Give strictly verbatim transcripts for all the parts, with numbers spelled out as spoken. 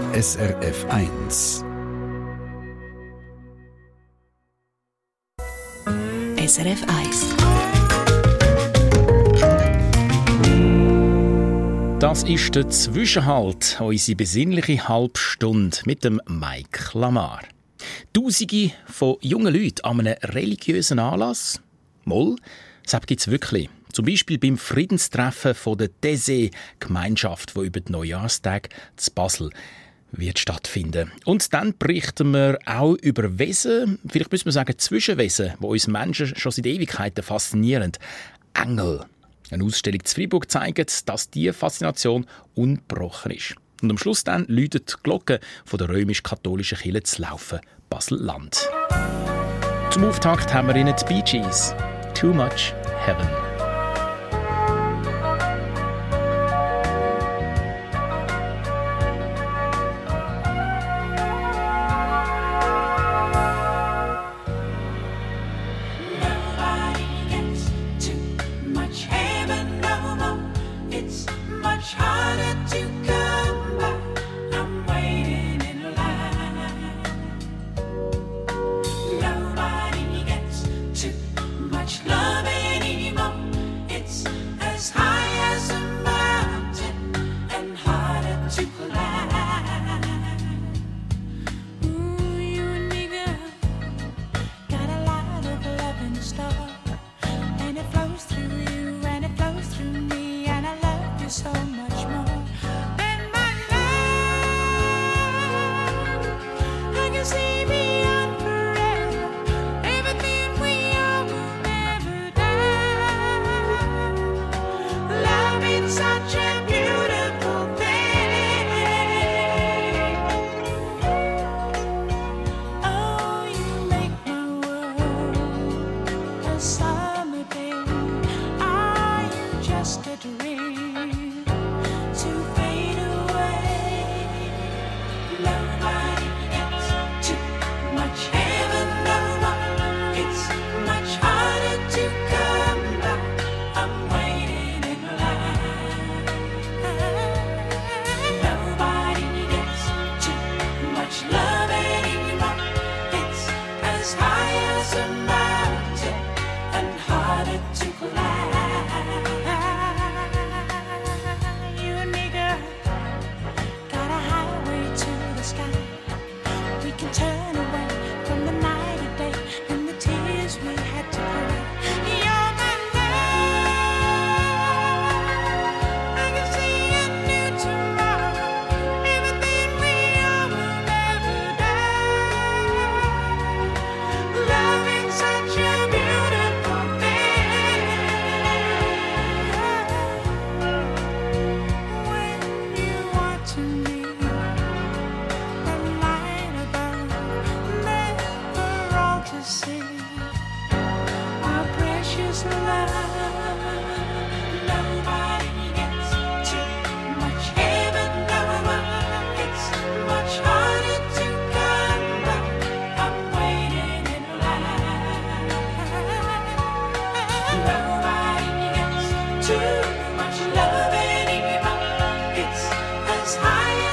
S R F eins. S R F eins. Das ist der Zwischenhalt, unsere besinnliche Halbstunde mit dem Mike Lamar. Tausende von jungen Leuten an einem religiösen Anlass? Moll, das gibt es wirklich. Zum Beispiel beim Friedenstreffen von der Thésée-Gemeinschaft, die über die Neujahrstage zu Basel wird stattfinden. Und dann berichten wir auch über Wesen, vielleicht müssen wir sagen Zwischenwesen, die uns Menschen schon seit Ewigkeiten faszinieren. Engel. Eine Ausstellung zu Freiburg zeigt, dass diese Faszination ungebrochen ist. Und am Schluss dann läutet die Glocke von der römisch-katholischen Kirche zu laufen, Basel-Land. Zum Auftakt haben wir Ihnen die Bee Gees. Too Much Heaven. Too much love anymore. It's as high as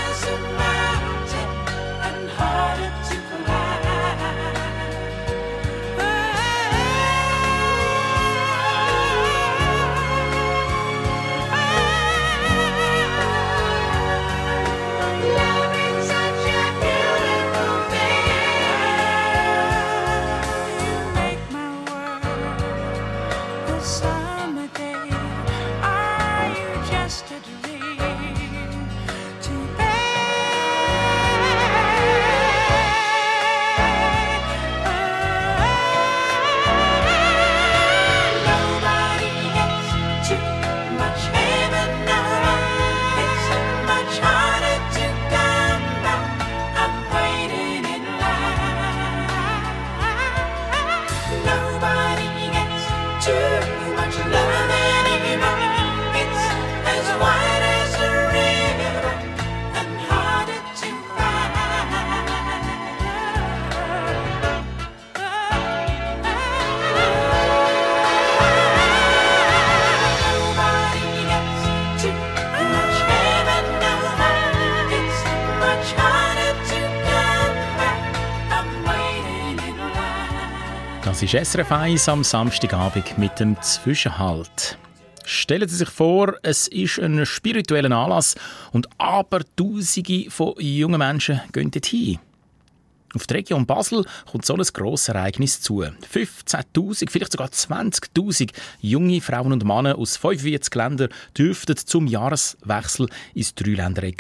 Das ist S R F eins am Samstagabend mit dem Zwischenhalt. Stellen Sie sich vor, es ist ein spiritueller Anlass und Abertausende von jungen Menschen gehen dorthin. Auf die Region Basel kommt so ein grosses Ereignis zu. fünfzehntausend, vielleicht sogar zwanzigtausend junge Frauen und Männer aus fünfundvierzig Ländern dürften zum Jahreswechsel ins Dreiländereck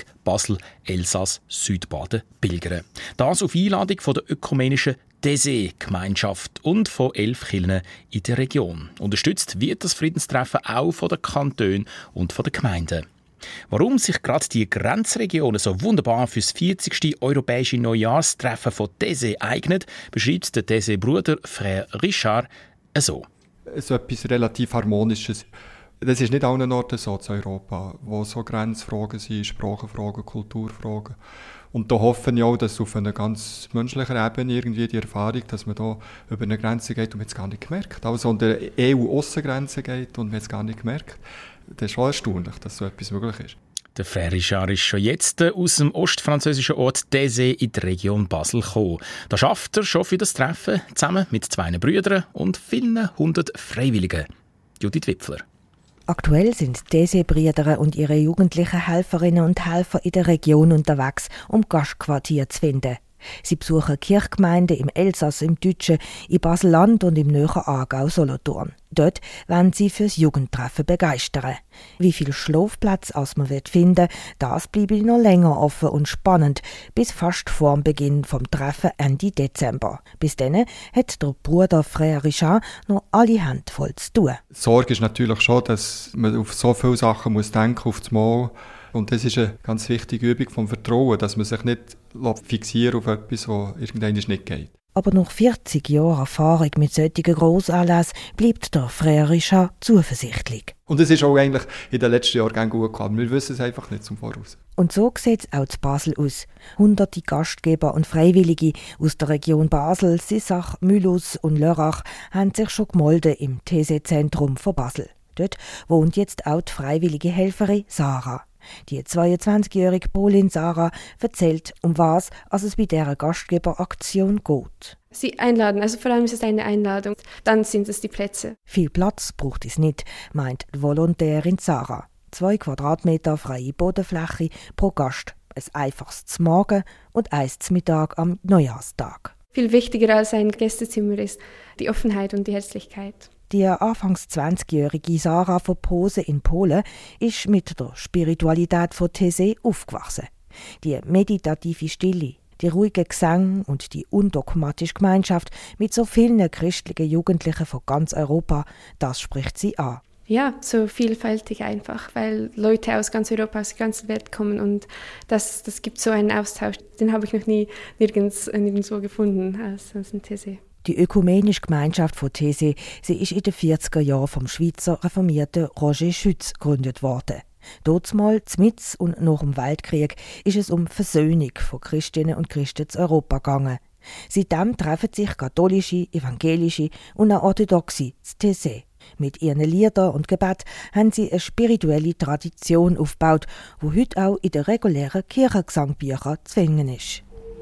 Basel-Elsass-Südbaden pilgern. Das auf Einladung von der ökumenischen D E S E-Gemeinschaft und von elf Kirchen in der Region. Unterstützt wird das Friedenstreffen auch von den Kantonen und von den Gemeinden. Warum sich gerade die Grenzregionen so wunderbar für das vierzigste europäische Neujahrstreffen von D E S E eignen, beschreibt der D E S E-Bruder Frère Richard so. So etwas relativ Harmonisches. Das ist nicht an allen Orten so in Europa, wo so Grenzfragen sind, Sprachenfragen, Kulturfragen. Und da hoffe ich auch, dass auf einer ganz menschlichen Ebene irgendwie die Erfahrung, dass man da über eine Grenze geht und man es gar nicht gemerkt. Also an der E U-Aussengrenze geht und man es gar nicht gemerkt. Das ist schon erstaunlich, dass so etwas möglich ist. Der Frère Richard ist schon jetzt aus dem ostfranzösischen Ort D E S E in die Region Basel gekommen. Da schafft er schon für das Treffen zusammen mit zwei Brüdern und vielen hundert Freiwilligen. Judith Wipfler. Aktuell sind D E S E-Brüder und ihre jugendlichen Helferinnen und Helfer in der Region unterwegs, um Gastquartier zu finden. Sie besuchen Kirchgemeinden im Elsass, im Deutschen, in Basel-Land und im näheren Aargau-Solothurn. Dort wollen sie fürs Jugendtreffen begeistern. Wie viel Schlafplatz als man finden wird, das bleibe noch länger offen und spannend, bis fast vor dem Beginn vom Treffen Ende Dezember. Bis dann hat der Bruder Frère Richard noch alle Hände voll zu tun. Die Sorge ist natürlich schon, dass man auf so viele Sachen muss denken auf das Mal. Und das ist eine ganz wichtige Übung vom Vertrauen, dass man sich nicht fixieren auf etwas, was irgendwann nicht geht. Aber nach vierzig Jahren Erfahrung mit solchen Grossanlässen bleibt der Frère Richard zuversichtlich. Und es ist auch eigentlich in den letzten Jahren gut gekommen. Wir wissen es einfach nicht zum Voraus. Und so sieht es auch zu Basel aus. Hunderte Gastgeber und Freiwillige aus der Region Basel, Sissach, Mulhouse und Lörrach haben sich schon gemeldet im T E S E-Zentrum von Basel. Dort wohnt jetzt auch die freiwillige Helferin Sarah. Die zweiundzwanzigjährige Polin Sarah erzählt, um was es bei dieser Gastgeberaktion geht. Sie einladen, also vor allem ist es eine Einladung, dann sind es die Plätze. Viel Platz braucht es nicht, meint die Volontärin Sarah. Zwei Quadratmeter freie Bodenfläche pro Gast, ein einfaches zum Morgen und eins zum Mittag am Neujahrstag. Viel wichtiger als ein Gästezimmer ist die Offenheit und die Herzlichkeit. Die anfangs zwanzigjährige Sarah von Posen in Polen ist mit der Spiritualität von T E S E aufgewachsen. Die meditative Stille, die ruhige Gesang und die undogmatische Gemeinschaft mit so vielen christlichen Jugendlichen von ganz Europa, das spricht sie an. Ja, so vielfältig einfach, weil Leute aus ganz Europa, aus der ganzen Welt kommen und das, das gibt so einen Austausch. Den habe ich noch nie nirgends, nirgendwo gefunden als, als in T E S E. Die ökumenische Gemeinschaft von T E S E, sie ist in den vierziger Jahren vom Schweizer reformierten Roger Schütz gegründet worden. Dortmal, zmitz und nach dem Weltkrieg, ist es um Versöhnung von Christinnen und Christen zu Europa gegangen. Seitdem treffen sich katholische, evangelische und auch orthodoxe zu T E S E. Mit ihren Liedern und Gebet haben sie eine spirituelle Tradition aufgebaut, die heute auch in den regulären Kirchengesangbüchern zu finden ist.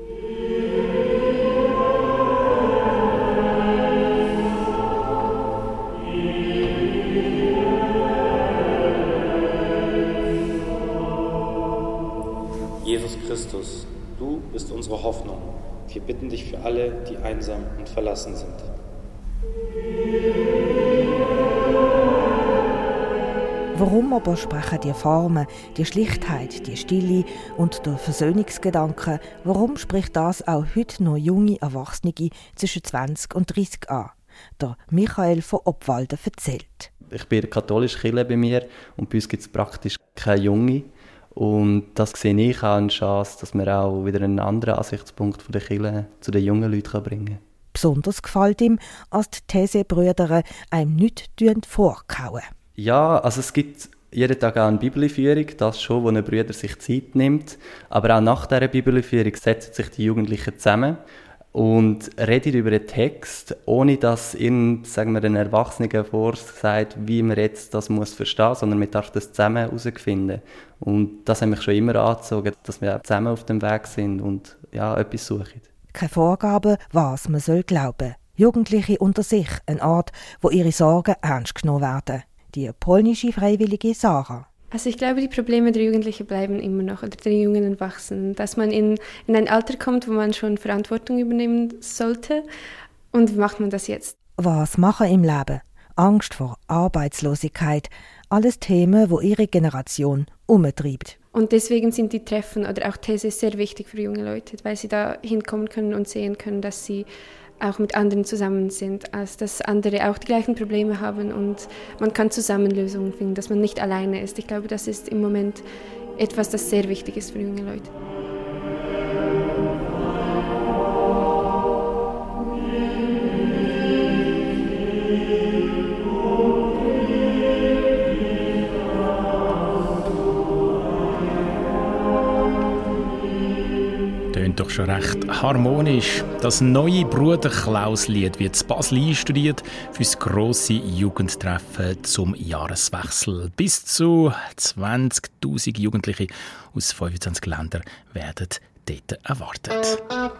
Jesus Christus, du bist unsere Hoffnung. Wir bitten dich für alle, die einsam und verlassen sind. Warum aber sprechen die Formen, die Schlichtheit, die Stille und der Versöhnungsgedanke, warum spricht das auch heute noch junge Erwachsene zwischen zwanzig und dreißig an? Der Michael von Obwalden erzählt. Ich bin in der katholischen Kirche bei mir und bei uns gibt es praktisch keine Junge. Und das sehe ich auch eine Chance, dass wir auch wieder einen anderen Ansichtspunkt von der Kirche zu den jungen Leuten bringen können. Besonders gefällt ihm, als die T E S E-Brüder einem nichts vorkauen. Ja, also es gibt jeden Tag auch eine Bibelführung, das schon, wo ein Bruder sich Zeit nimmt. Aber auch nach dieser Bibelführung setzen sich die Jugendlichen zusammen und reden über den Text, ohne dass irgendein, sagen wir, ein Erwachsener vorsagt, wie man jetzt das muss verstehen muss, sondern man darf das zusammen herausfinden. Und das hat mich schon immer angezogen, dass wir zusammen auf dem Weg sind und ja, etwas suchen. Keine Vorgabe, was man soll glauben. Jugendliche unter sich, ein Ort, wo ihre Sorgen ernst genommen werden. Die polnische Freiwillige Sarah. Also ich glaube, die Probleme der Jugendlichen bleiben immer noch, oder der jungen Erwachsenen, dass man in, in ein Alter kommt, wo man schon Verantwortung übernehmen sollte. Und wie macht man das jetzt? Was machen im Leben? Angst vor Arbeitslosigkeit. Alles Themen, wo ihre Generation umtreibt. Und deswegen sind die Treffen oder auch Theses sehr wichtig für junge Leute, weil sie da hinkommen können und sehen können, dass sie auch mit anderen zusammen sind, also dass andere auch die gleichen Probleme haben und man kann zusammen Lösungen finden, dass man nicht alleine ist. Ich glaube, das ist im Moment etwas, das sehr wichtig ist für junge Leute. Doch schon recht harmonisch. Das neue Bruder Klaus-Lied wird in Basel einstudiert für das grosse Jugendtreffen zum Jahreswechsel. Bis zu zwanzigtausend Jugendliche aus fünfundzwanzig Ländern werden dort erwartet.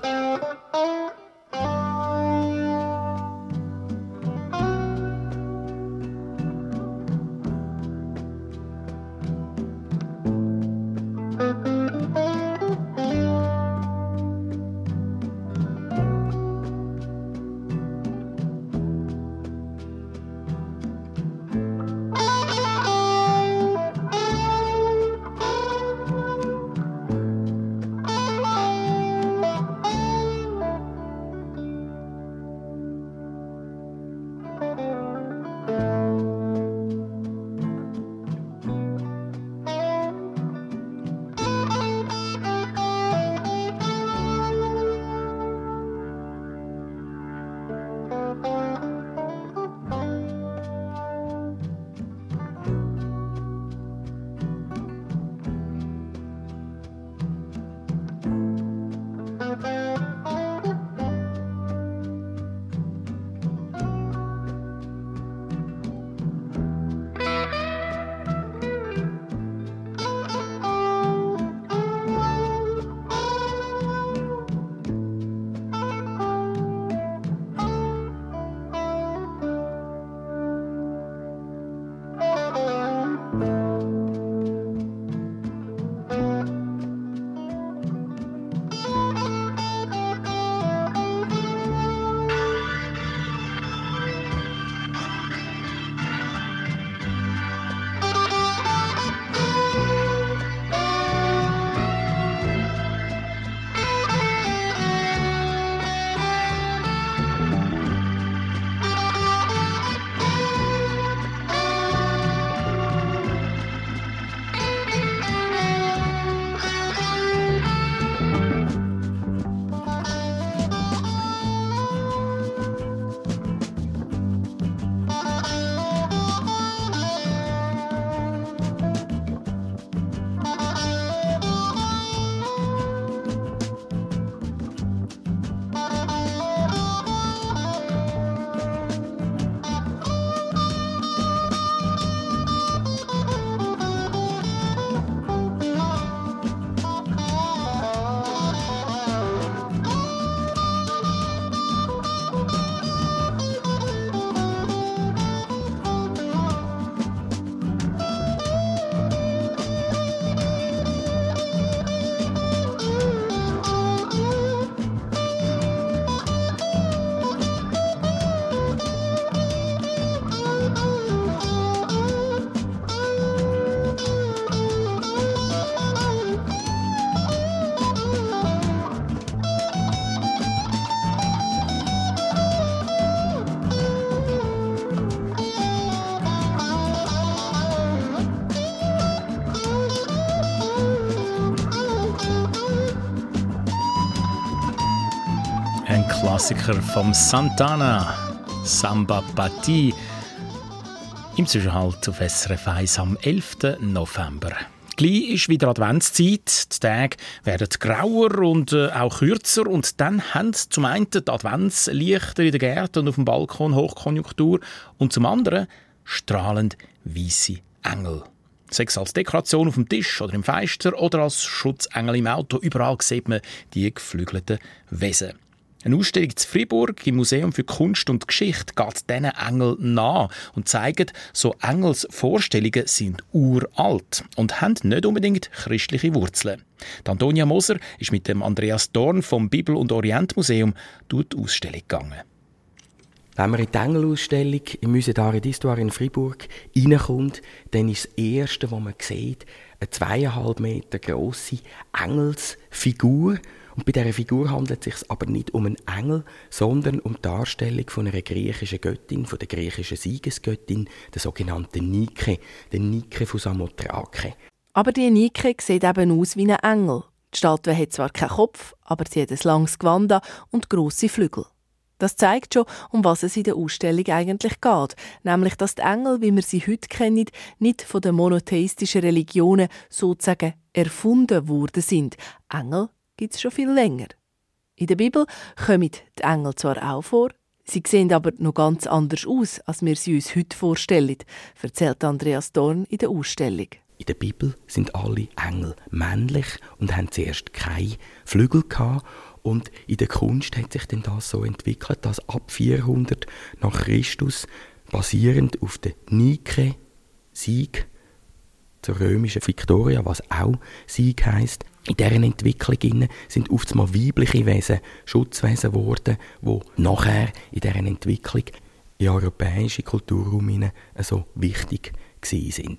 Ein Klassiker vom Santana, Samba Pati, im Zwischenhalt auf S R F eins am elften November. Gleich ist wieder Adventszeit. Die Tage werden grauer und äh, auch kürzer. Und dann haben zum einen die Adventslichter in den Gärten und auf dem Balkon Hochkonjunktur und zum anderen strahlend weisse Engel. Sei es als Dekoration auf dem Tisch oder im Fenster oder als Schutzengel im Auto. Überall sieht man die geflügelten Wesen. Eine Ausstellung zu Fribourg im Museum für Kunst und Geschichte geht diesen Engeln nach und zeigt, so Engelsvorstellungen sind uralt und haben nicht unbedingt christliche Wurzeln. Die Antonia Moser ist mit dem Andreas Dorn vom Bibel- und Orientmuseum durch die Ausstellung gegangen. Wenn man in die Engelausstellung im Musée d'Art et d'Histoire in Fribourg reinkommt, dann ist das Erste, was man sieht, eine zweieinhalb Meter grosse Engelsfigur. Und bei dieser Figur handelt es sich aber nicht um einen Engel, sondern um die Darstellung von einer griechischen Göttin, von der griechischen Siegesgöttin, der sogenannten Nike, der Nike von Samothrake. Aber die Nike sieht eben aus wie ein Engel. Die Statue hat zwar keinen Kopf, aber sie hat ein langes Gewand an und grosse Flügel. Das zeigt schon, um was es in der Ausstellung eigentlich geht. Nämlich, dass die Engel, wie wir sie heute kennen, nicht von den monotheistischen Religionen sozusagen erfunden worden sind. Engel gibt es schon viel länger. In der Bibel kommen die Engel zwar auch vor, sie sehen aber noch ganz anders aus, als wir sie uns heute vorstellen, erzählt Andreas Dorn in der Ausstellung. In der Bibel sind alle Engel männlich und haben zuerst keine Flügel gehabt. Und in der Kunst hat sich denn das so entwickelt, dass ab vierhundert nach Christus, basierend auf der Nike, Sieg, zur römischen Victoria, was auch Sieg heisst, in deren Entwicklung sind oft mal weibliche Wesen Schutzwesen geworden, die nachher in deren Entwicklung in europäische Kulturraum so wichtig waren.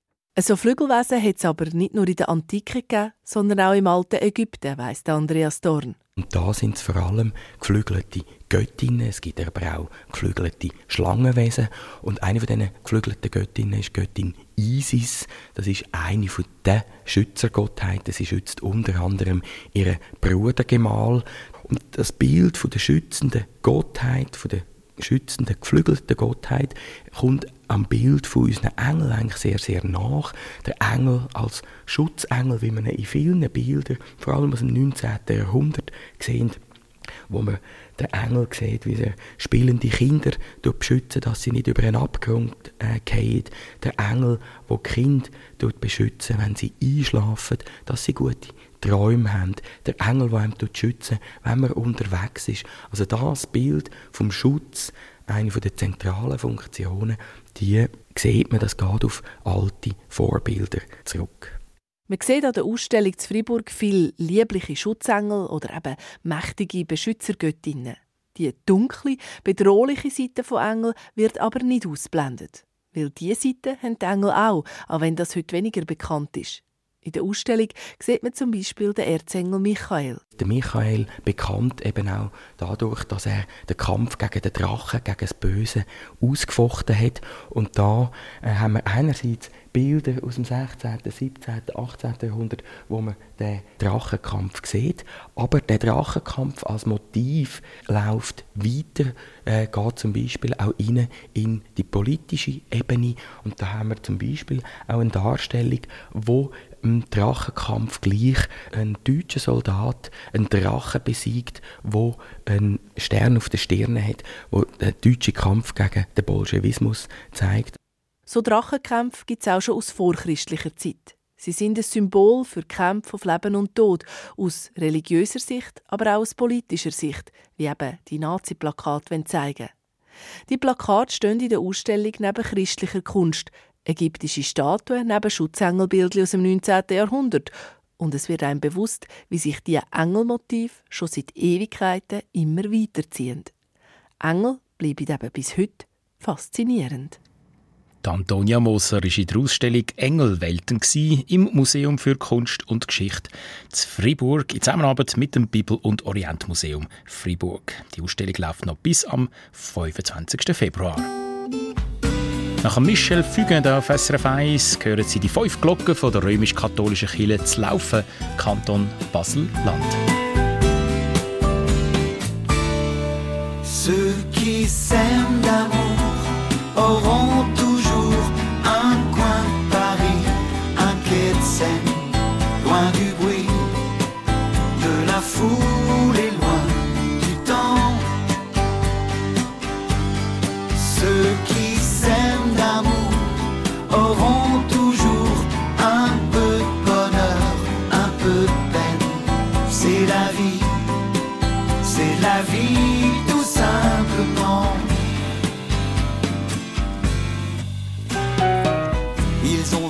So Flügelwesen hat es aber nicht nur in der Antike gegeben, sondern auch im alten Ägypten, weiss Andreas Dorn. Und da sind es vor allem geflügelte Göttinnen, es gibt aber auch geflügelte Schlangenwesen. Und eine von diesen geflügelten Göttinnen ist Göttin Isis. Das ist eine von den Schützergottheiten. Sie schützt unter anderem ihren Brudergemahl. Und das Bild von der schützenden Gottheit, von der schützenden, geflügelten Gottheit, kommt am Bild von unseren Engeln eigentlich sehr, sehr nach. Der Engel als Schutzengel, wie man ihn in vielen Bildern, vor allem aus dem neunzehnten Jahrhundert, sehen, wo man den Engel sieht, wie er spielende Kinder beschützen, dass sie nicht über einen Abgrund äh, fallen. Der Engel, der die Kinder beschützen, wenn sie einschlafen, dass sie gute Träume haben. Der Engel, der einem schützen, wenn man unterwegs ist. Also das Bild vom Schutz, eine der zentralen Funktionen, die sieht man, das geht auf alte Vorbilder zurück. Man sieht an der Ausstellung zu Fribourg viele liebliche Schutzengel oder eben mächtige Beschützergöttinnen. Die dunkle, bedrohliche Seite von Engeln wird aber nicht ausgeblendet. Weil diese Seite haben die Engel auch, auch wenn das heute weniger bekannt ist. In der Ausstellung sieht man zum Beispiel den Erzengel Michael. Der Michael, bekannt eben auch dadurch, dass er den Kampf gegen den Drachen, gegen das Böse ausgefochten hat. Und da äh, haben wir einerseits Bilder aus dem sechzehnten, siebzehnten, achtzehnten Jahrhundert, wo man den Drachenkampf sieht. Aber der Drachenkampf als Motiv läuft weiter, äh, geht zum Beispiel auch rein in die politische Ebene. Und da haben wir zum Beispiel auch eine Darstellung, wo im Drachenkampf gleich ein deutscher Soldat einen Drachen besiegt, wo einen Stern auf der Stirn hat, wo der deutsche Kampf gegen den Bolschewismus zeigt. So Drachenkämpfe gibt es auch schon aus vorchristlicher Zeit. Sie sind ein Symbol für Kämpfe auf Leben und Tod, aus religiöser Sicht, aber auch aus politischer Sicht, wie eben die Nazi-Plakate zeigen. Die Plakate stehen in der Ausstellung neben christlicher Kunst, ägyptische Statuen neben Schutzengelbildchen aus dem neunzehnten Jahrhundert. Und es wird einem bewusst, wie sich die Engelmotive schon seit Ewigkeiten immer weiterziehen. Engel bleiben eben bis heute faszinierend. Die Antonia Moser war in der Ausstellung Engelwelten im Museum für Kunst und Geschichte zu Fribourg in Zusammenarbeit mit dem Bibel- und Orientmuseum Fribourg. Die Ausstellung läuft noch bis am fünfundzwanzigsten Februar. Nach Michel Fugain auf S R F eins hören Sie die fünf Glocken von der römisch-katholischen Kirche zu Laufen, Kanton Basel-Land. Ceux qui s'aiment d'amour auront toujours un coin de Paris, un quai de Seine, loin du bruit de la foule et loin du temps. Ceux qui s'aiment d'amour auront toujours un peu de bonheur, un peu de peine. C'est la vie, c'est la vie.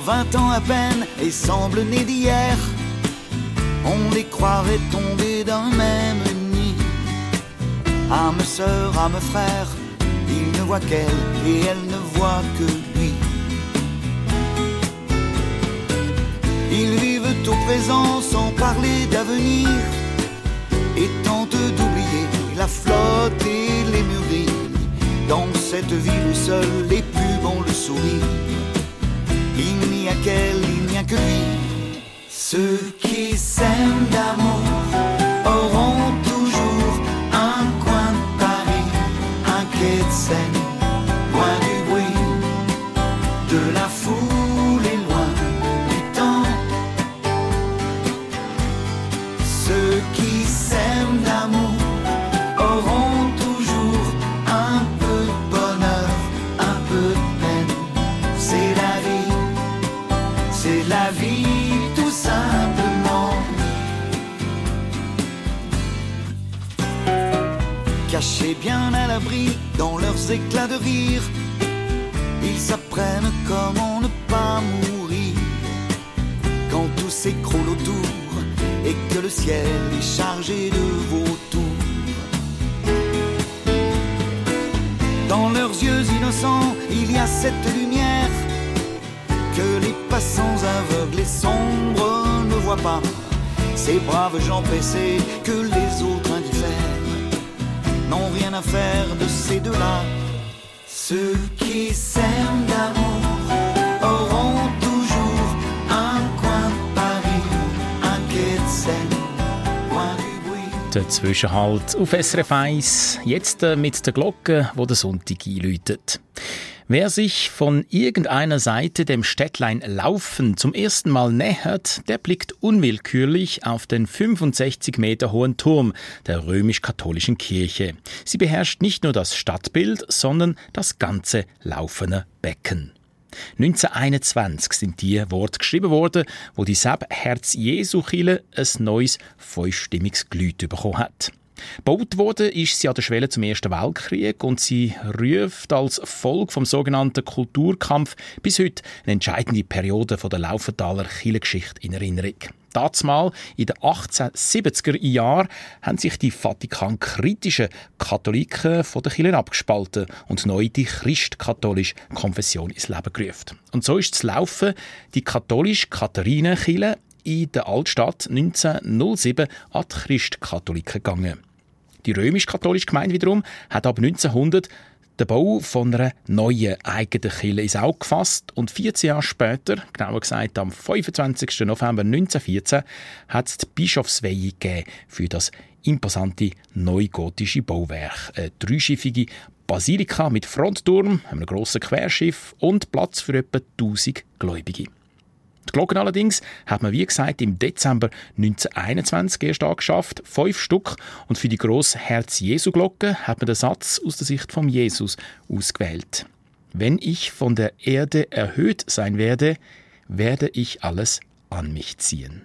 vingt ans à peine et semblent nés d'hier. On les croirait tombés d'un même nid. Âme sœur, âme frère, il ne voit qu'elle et elle ne voit que lui. Ils vivent au présent sans parler d'avenir et tentent d'oublier la flotte et les mûries. Dans cette ville où seuls les pubs ont le sourire, il n'y a qu'elle, il n'y a que lui. Ceux qui s'aiment d'amour auront toujours un coin de Paris, un quai de Seine, loin du bruit de la foule et loin du temps. Ceux qui s'aiment d'amour auront toujours un peu de bonheur, un peu de peine. C'est la vie, c'est la vie tout simplement. Cachés bien à l'abri dans leurs éclats de rire, ils s'apprennent comment ne pas mourir quand tout s'écroule autour et que le ciel est chargé de vautours. Dans leurs yeux innocents, il y a cette lumière que les passants aveugles et sombres ne voient pas. Ces braves gens pressés que les autres indiffèrent n'ont rien à faire de ces deux-là. Ceux qui s'aiment d'amour auront toujours un coin de Paris, un quai de Seine, loin du bruit. Der Zwischenhalt auf S R F eins, jetzt mit der Glocke, wo der Sonntag einläutet. Wer sich von irgendeiner Seite dem Städtlein Laufen zum ersten Mal nähert, der blickt unwillkürlich auf den fünfundsechzig Meter hohen Turm der römisch-katholischen Kirche. Sie beherrscht nicht nur das Stadtbild, sondern das ganze Laufener Becken. neunzehnhunderteinundzwanzig sind die Worte geschrieben worden, wo die Seb Herz-Jesu-Kirche ein neues fünfstimmiges Gelüt bekommen hat. Gebaut wurde ist sie an der Schwelle zum Ersten Weltkrieg und sie ruft als Folge vom sogenannten Kulturkampf bis heute eine entscheidende Periode von der Laufentaler Kirchengeschichte in Erinnerung. Dazumal in den achtzehnhundertsiebziger Jahren haben sich die Vatikan-kritischen Katholiken von der Kirche abgespalten und neu die christkatholische Konfession ins Leben gerufen. Und so ist das Laufen die katholisch-Katharinenkirche in der Altstadt neunzehnhundertsieben an die Christkatholiken gegangen. Die römisch-katholische Gemeinde wiederum hat ab neunzehnhundert den Bau von einer neuen eigenen Kirche ins Auge gefasst und vierzehn Jahre später, genauer gesagt am fünfundzwanzigsten November neunzehnhundertvierzehn, hat es die Bischofsweihe gegeben für das imposante neugotische Bauwerk. Eine dreischiffige Basilika mit Frontturm, einem grossen Querschiff und Platz für etwa tausend Gläubige. Die Glocken allerdings hat man, wie gesagt, im Dezember neunzehnhunderteinundzwanzig erst angeschafft, fünf Stück. Und für die grosse Herz-Jesu-Glocke hat man den Satz aus der Sicht von Jesus ausgewählt. Wenn ich von der Erde erhöht sein werde, werde ich alles an mich ziehen.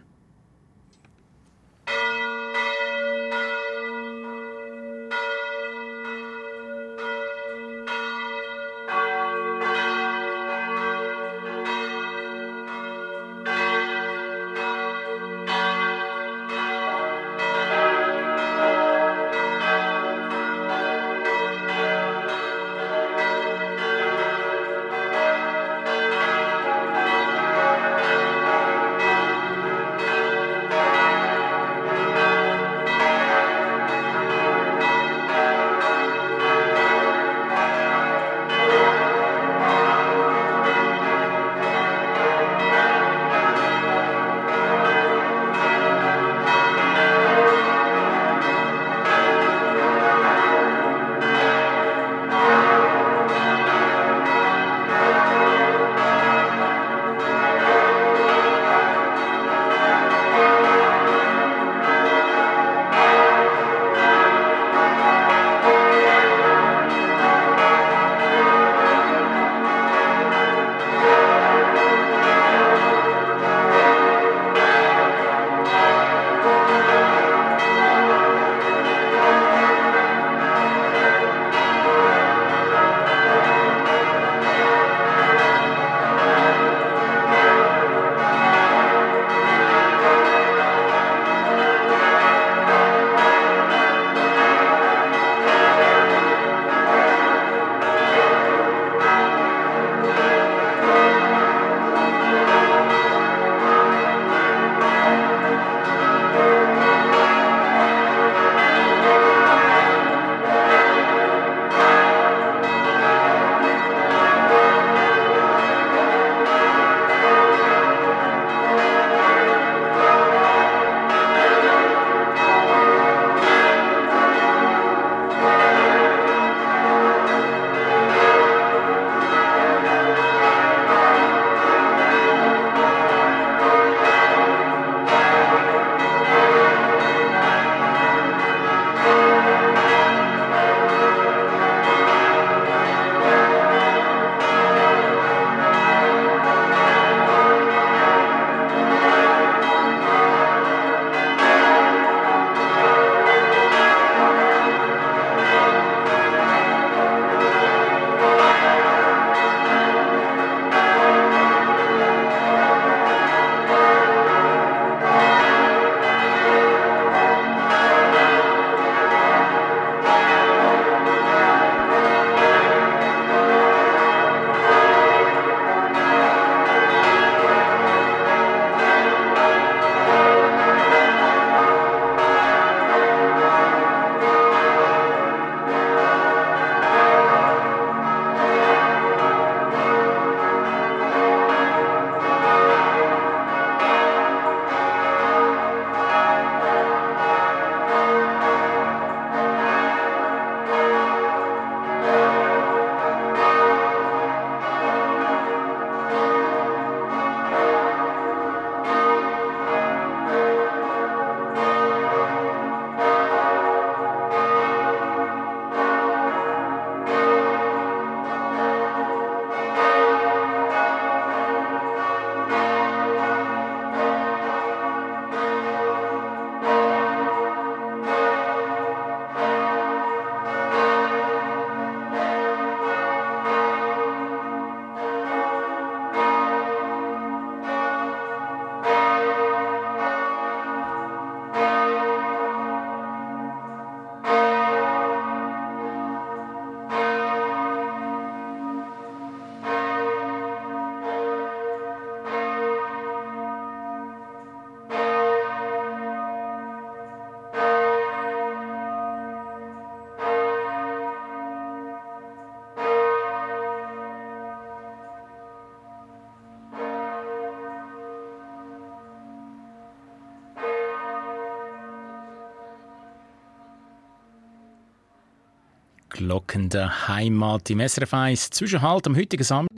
Glocken der Heimat im S R F eins Zwischenhalt am heutigen Samstag.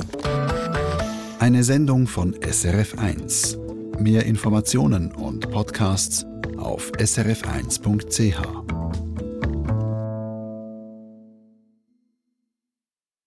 Eine Sendung von S R F eins. Mehr Informationen und Podcasts auf s r f eins punkt c h.